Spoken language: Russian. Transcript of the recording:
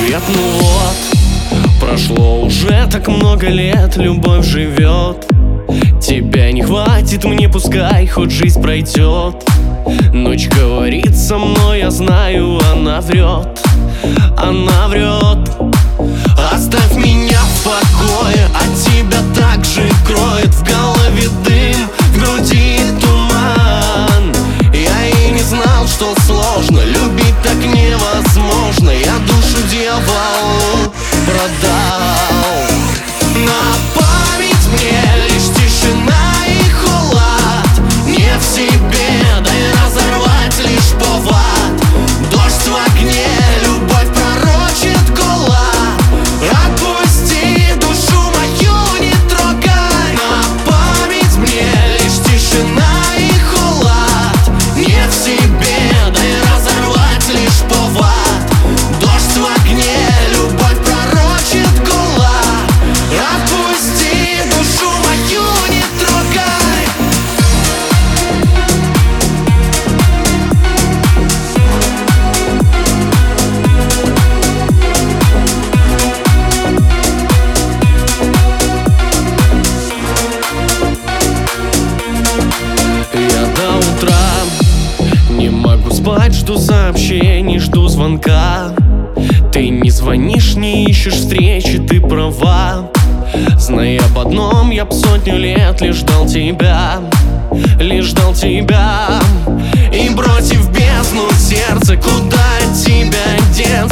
ответ, ну вот. Прошло уже так много лет, любовь живет. Тебя не хватит мне, пускай хоть жизнь пройдет. Ночь говорит со мной, я знаю, она врет. Она врет. Оставь меня в покое, от тебя так же кроет. В голове дым, в груди туман. Я и не знал, что сложно, любить так невозможно. Я душу дьяволу продал. На память мне лишь тишина и холод. Не в себе, да и разорвать лишь повод. Дождь в огне, любовь пророчит голод. Отпусти душу мою, не трогай. На память мне лишь тишина и холод. Не в себе, да и разорвать лишь повод. Дождь в огне, любовь пророчит голод. Отпусти душу мою, не трогай. Я до утра не могу спать, жду сообщений, жду звонка. Ты не звонишь, не ищешь встречи, ты права. Зная об одном, я б сотню лет лишь ждал тебя. Лишь ждал тебя. И бросив бездну сердце, куда от тебя деться?